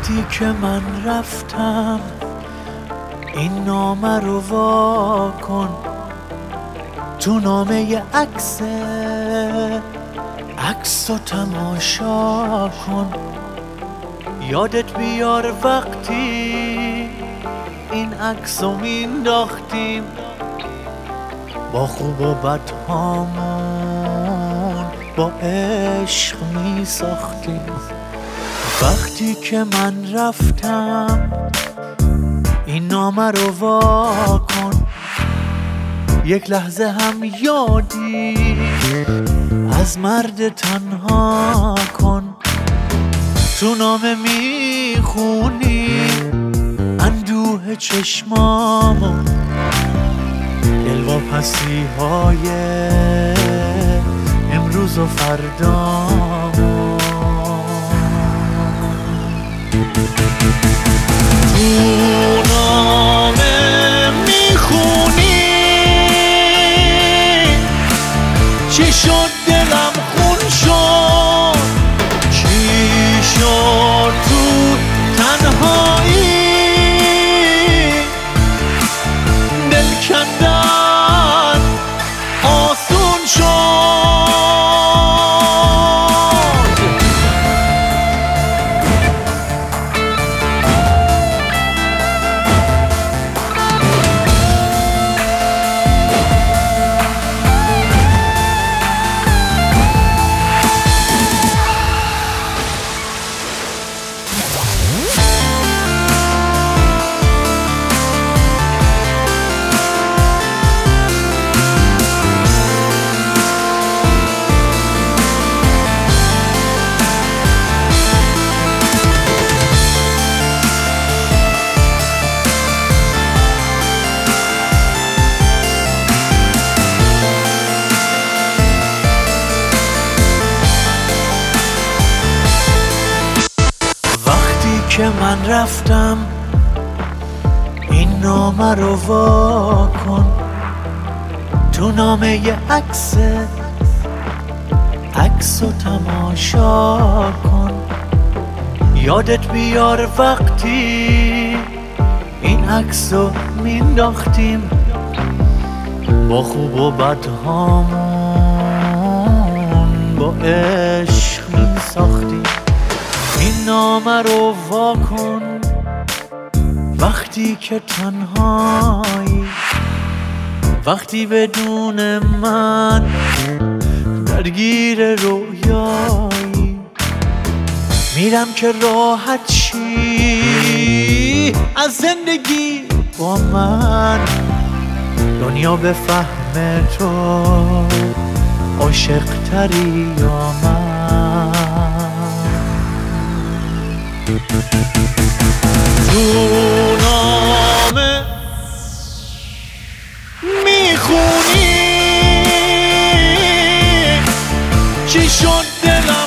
وقتی که من رفتم این نامه رو وا کن، تو نامه عکس رو تماشا کن. یادت بیار وقتی این عکس رو مینداختیم، با خوب و بد هامون با عشق میساختیم. وقتی که من رفتم این نامه رو وا کن، یک لحظه هم یادی از مرد تنها کن. تو نامه میخونی اندوه چشمامو، دلواپسی های امروز و فردامو. تو نامه میخونی چی شد دلم خون شد، چی شد تو تنهایی، دل کندن آسون شد. که من رفتم این نامه رو وا کن، تو نامه عکس رو تماشا کن. یادت بیار وقتی این عکس رو مینداختیم، با خوب و بد هامون با عشق میساختیم. این نامه رو وا کن وقتی که تنهایی، وقتی بدون من درگیر رویایی. میرم که راحت شی از زندگی با من، دنیا به فهم تو عاشق تری یا من. تو نامه میخونی چی شد دلم